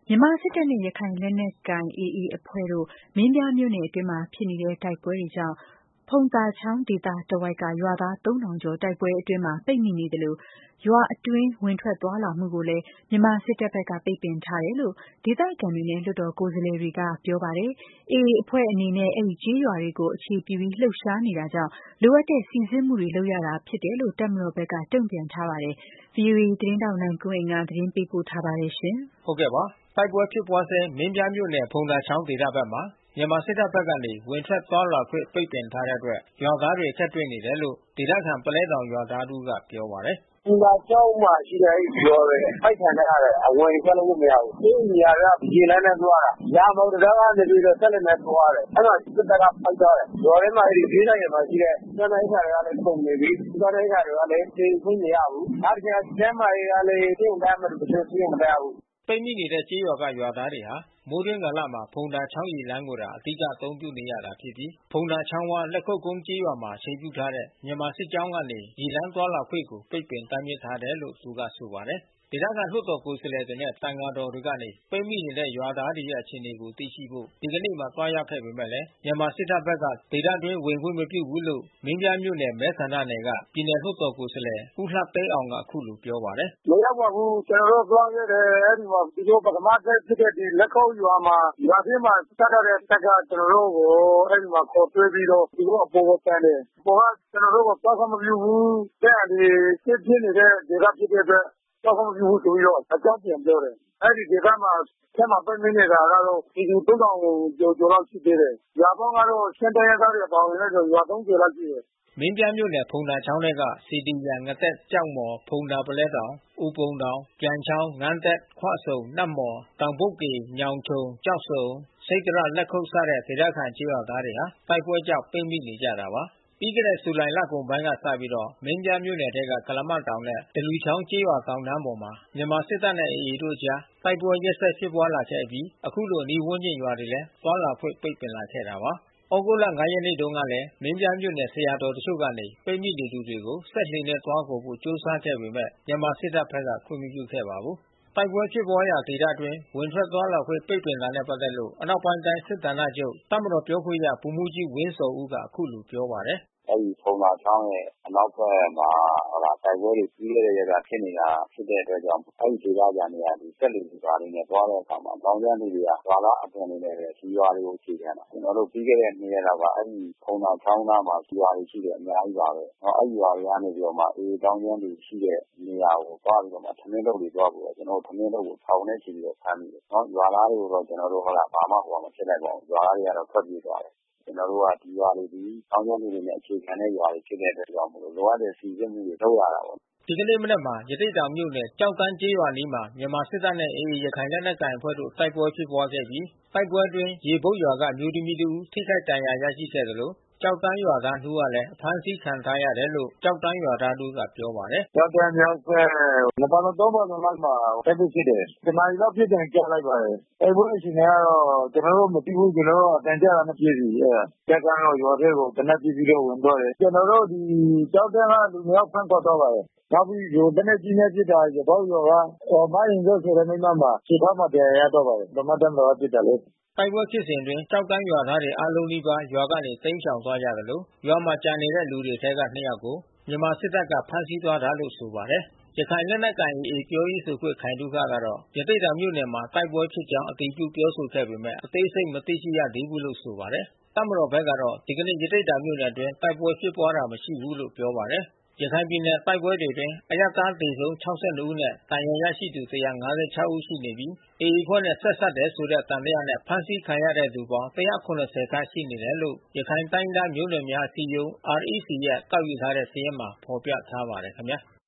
မြန်မာစစ်တပ်နဲ့ရခိုင်လက်နက်ကိုင် AA အဖွဲ့တို့ မင်းပြားမြို့နယ်အတွင်းမှာဖြစ်နေတဲ့တိုက်ပွဲတွေကြောင့် ဖုံသာချောင်းဒေသတဝိုက်က ရွာသား 3000 ကျော် တိုက်ပွဲအတွင်းပိတ်မိနေသလို ရွာအတွင်းဝင်ထွက်သွားလာမှုကိုလည်း မြန်မာစစ်တပ်ဘက်က ပိတ်ပင်ထားတယ်လို့ ဒေသခံတွေနဲ့လွှတ်တော်ကိုယ်စားလှယ်တွေက ပြောပါတယ်။ AA အဖွဲ့အနေနဲ့ အဲဒီကျေးရွာတွေကိုအခြေပြုပြီးလှုပ်ရှားနေတာကြောင့် လိုအပ်တဲ့စိစစ်မှုတွေလုပ်ရတာဖြစ်တယ်လို့ တပ်မတော်ဘက်ကတုံ့ပြန်ထားပါတယ်။ VOA သတင်းထောက်နိုင်ကွန်းအိန်ကနေ သတင်းပေးပို့ထားပါတယ်။တိုက်ပွဲဖြစ်ပွားဆဲ မင်းပြားမြို့နယ် ဖုံသာချောင်းဒေသဘက်မှာ မြန်မာစစ်တပ်ဘက်ကနေ ဝင်ထွက်သွားလာခွင့် ပိတ်ပင်ထားတဲ့အတွက် ရွာသားတွေ အခက်တွေ့နေတယ်လို့ ဒေသခံပုလဲတောင်ရွာသားတဦးကပြောပါတယ်။ "ဖုံသာချောင်းမှာရှိတဲ့ရွာတွေအပိတ်ခံထားရတယ်။ အဝင်ထွက်လို့မရဘူး။ အဲဒီနေရာကရေလမ်းနဲ့သွားတာ။ ရာမောင်တံတားကနေပြီးတော့စက်လှေနဲ့သွားတယ်။ အဲဒီမှာစစ်တပ်ကပိတ်ထားတယ်။ ရွာထဲမှာဈေးဆိုင်တွေမှာရှိတဲ့စားနပ်ရိက္ခာတွေကလည်းကုန်နေပြီ။ စားနပ်ရိက္ခာတွေကလည်းသယ်ယူခွင့်မရဘူး။ နောက်တချက်ကကျန်းမာရေးကလည်းဆေးရုံတက်ရမယ့်သူတချို့ဆေးရုံမတက်ရဘူး။" ပိတ်မိနေတဲ့ကျေးရွာကရွာသားတွေဟာ မိုးတွင်းကာလမှာ ဖုံသာချောင်းရေလမ်းကိုသာ အဓိကအသုံးပြုနေရတာဖြစ်ပြီး ဖုံသာချောင်းဝ လက်ခုပ်ကုန်းကျေးရွာမှာအခြေပြုထားတဲ့ မြန်မာစစ်ကြောင်းကနေ ရေလမ်းသွားလာခွင့်ကို ပိတ်ပင်တားမြစ်ထားတယ်လို့ သူကဆိုပါတယ်။ ဒေသခံလွှတ်တော်ကိုယ်စားလှယ်တွေနဲ့သံဃာတော်တွေကနေ ပိတ်မိနေတဲ့ရွာသားတွေရဲ့အခြေအနေကိုသိရှိဖို့ ဒီကနေ့မှာသွားရောက်ခဲ့ပေမဲ့ မြန်မာစစ်တပ်ဘက်က ဒေသအတွင်းဝင်ခွင့်မပြုဘူးလို့ မင်းပြားမြို့နယ်မဲဆန္ဒနယ်က ပြည်နယ်လွှတ်တော်ကိုယ်စားလှယ် ဦးလှသိန်းအောင်ကအခုလိုပြောပါတယ်။ "မရောက်ပါဘူး။ ကျွန်တော်တို့သွားခဲ့တယ်။ အဲဒီမှာသူတို့ပထမအကြိမ်ဖြစ်တဲ့လက်ခုပ်ရွာမှာ ရွာထဲမှာတပ်ထားတဲ့တပ်ကကျွန်တော်တို့ကိုအဲဒီမှာခေါ်တွေ့ပြီးတော့သူတို့အပေါ်ကိုတက်တယ်။ အပေါ်ကကျွန်တော်တို့ကိုသွားခွင့်မပြုဘူး။ တပ်အန္တရာယ်စစ်ဖြစ်နေတဲ့ဒေသဖြစ်တဲ့အတွက်သွားခွင့်မပြုဘူးဆိုပြီးတော့အကြောင်းပြန်ပြောတယ်။ အဲဒီဒေသမှာအထဲမှာပိတ်မိနေတာကတော့ပြည်သူ ကျော်လောက်ရှိသေးတယ်။ ရွာပေါင်းကတော့ချင်းတိုင်းရင်းသားတွေပါဝင်တဲ့ရွာ လောက်ရှိတယ်။ " မင်းပြားမြို့နယ် ဖုံသာချောင်းထဲက စေတီရန် ငသက် ကျောက်မှော် ဖုံသာ ပုလဲတောင် အူပုံတောင် ပြိုင်ချောင်း ငန်းတက် ခွဆုံ နတ်မှော် တောင်ပုတ်ကေ ညောင်ခြုံ ကျောက်ဆုံ စိတ္တရ လက်ခုပ်စတဲ့ဒေသခံကျေးရွာသားတွေဟာ တိုက်ပွဲကြောင့်ပိတ်မိနေကြတာပါ။ ပြီးခဲ့တဲ့ဇူလိုင်လကုန်ပိုင်းကစပြီး မင်းပြားမြို့နယ်ထဲက ကုလားမတောင်နဲ့သလူချောင်းကျေးရွာတောင်တန်းပေါ်မှာ မြန်မာစစ်တပ်နဲ့ AA တို့အကြား တိုက်ပွဲရက်ဆက်ဖြစ်ပွားလာခဲ့အပြီး အခုလိုအနီးဝန်းကျင်ရွာတွေလည်း သွားလာခွင့်ပိတ်ပင်လာခဲ့တာပါ။ သြဂုတ်လ ရက်နေ့တုန်းကလည်း မင်းပြားမြို့နယ်ဆရာတော်တချို့ကနေ ပိတ်မိနေသူတွေကို စက်လှေနဲ့သွားခေါ်ဖို့ကြိုးစားခဲ့ပေမဲ့ မြန်မာစစ်တပ်ဘက်က ခွင့်မပြုခဲ့ပါဘူး။ တိုက်ပွဲဖြစ်ပွားရာဒေသအတွင်း ဝင်ထွက်သွားလာခွင့်ပိတ်ပင်တာနဲ့ပက်သက်လို့ အနောက်ပိုင်းတိုင်းစစ်ဌာနချုပ် တပ်မတော်ပြောခွင့်ရ ဗိုလ်မှူးကြီးဝင်းဇော်ဦးကအခုလိုပြောပါတယ်။ "အဲဒီဖုံသာချောင်းရဲ့အနောက်ဘက်မှာတိုက်ပွဲတွေပြီးခဲ့တဲ့ရက်ကဖြစ်နေတာဖြစ်တဲ့အတွက်ကြောင့် အဲဒီဒေသခံတွေကစက်လှေတွေဘာတွေနဲ့သွားတဲ့အခါမှာ သောင်းကျန်းသူတွေက ရွာသားအသွင်အနေနဲ့ဒီရွာတွေကိုအခြေခံတာ။ ကျွန်တော်တို့ပြီးခဲ့တဲ့2 ရက်လောက်ကအဲဒီဖုံသာချောင်းနားမှာရွာတွေရှိတယ်အများကြီးပါပဲ။ အဲဒီရွာတွေကနေပြီးတော့မှAAသောင်းကျန်းသူရှိတဲ့နေရာကိုသွားပြီးတော့မှထမင်းထုပ်တွေသွားပို့တယ်။ ကျွန်တော်တို့ထမင်းထုပ်ကိုထောင်နဲ့ချီပြီးတော့ဖမ်းမိတယ်။ ရွာသားတွေကိုတော့ကျွန်တော်တို့ဘာမှမဖြစ်လိုက်ပါဘူး။ ရွာသားတွေကတော့ထွက်ပြေးသွားတယ်။ ကျွန်တော်တို့ကဒီရွာတွေသည်သောင်းကျန်းသူတွေနဲ့အခြေခံတဲ့ရွာတွေဖြစ်တဲ့အတွက်ကြောင့်မို့လိုအပ်တဲ့စိစစ်မှုတွေလုပ်ရတာပေါ့။ " ဒီကနေ့မနက်မှာ ရသေ့တောင်မြို့နယ် ကျောက်တန်းကျေးရွာအနီးမှာ မြန်မာစစ်တပ်နဲ့ AA ရခိုင်လက်နက်ကိုင်အဖွဲ့တို့တိုက်ပွဲဖြစ်ပွားခဲ့ပြီး တိုက်ပွဲအတွင်းရေဘုတ်ရွာကအမျိုးသမီးတဦးထိခိုက်ဒဏ်ရာရရှိခဲ့သလို ကျောက်တန်းရွာသား ဦးကလည်း အဖမ်းဆီးခံထားရတယ်လို့ ကျောက်တန်းရွာသားတဦးကပြောပါတယ်။ "ကျောက်တန်းမြောက်ဘက် 2 ဖာလုံ 3 ဖာလုံလောက်မှာတိုက်ပွဲဖြစ်တယ်။ တနာရီလောက်ဖြစ်တယ်ကြားလိုက်ပါတယ်။ တိုက်ပွဲအခြေအနေကတော့ကျွန်တော်တို့မသိဘူး။ ကျွန်တော်တို့အသံကြားတာနဲ့ပြေးတယ်။ တပ်ကတော့ရွာထဲကိုသေနတ်ပစ်ပြီးတော့ဝင်သွားတယ်။ ကျွန်တော်တို့ကျောက်တန်းကလူနှစ်ယောက်ဖမ်းခေါ်သွားပါတယ်။ နောက်ပြီးလက်နက်ကြီးနဲ့ပစ်တာရေပုတ်ရွာကမရင်ကျော်ဆိုတဲ့မိန်းမမှာခြေထောက်မှာဒဏ်ရာရသွားပါတယ်။ ဗမာ့တပ်မတော်ကပစ်တာလေ။ " တိုက်ပွဲဖြစ်စဉ်အတွင်း ကျောက်တန်းရွာသားတွေအားလုံးနီးပါးရွာကနေတိမ်းရှောင်သွားကြသလို ရွာမှာကျန်နေတဲ့လူတွေထဲက ယောက်ကို မြန်မာစစ်တပ်ကဖမ်းဆီးသွားတာလို့ဆိုပါတယ်။ ရခိုင်လက်နက်ကိုင်AAပြောရေးဆိုခွင့်ခိုင်သုခကတော့ ရသေ့တောင်မြို့နယ်မှာတိုက်ပွဲဖြစ်ကြောင်းအတည်ပြုပြောဆိုခဲ့ပေမဲ့ အသေးစိတ်မသိရှိရသေးဘူးလို့ဆိုပါတယ်။ တပ်မတော်ဘက်ကတော့ ဒီကနေ့ရသေ့တောင်မြို့နယ်အတွင်းတိုက်ပွဲဖြစ်ပွားတာမရှိဘူးလို့ပြောပါတယ်။ ရခိုင်ပြည်နယ်တိုက်ပွဲတွေအတွင်း အရပ်သားသေဆုံး ဦးနဲ့ ဒဏ်ရာရသူ ဦးရှိနေပြီး AA အဖွဲ့နဲ့ဆက်စပ်တယ်ဆိုတဲ့သံသယနဲ့ ဖမ်းဆီးခံရတဲ့သူပေါင်း ခန့်ရှိနေတယ်လို့ ရခိုင်တိုင်းရင်းသားမျိုးနွယ်များအစည်းအရုံး REC ရဲ့ကောက်ယူထားတဲ့စာရင်းမှာဖော်ပြထားပါတယ်ခင်ဗျာ။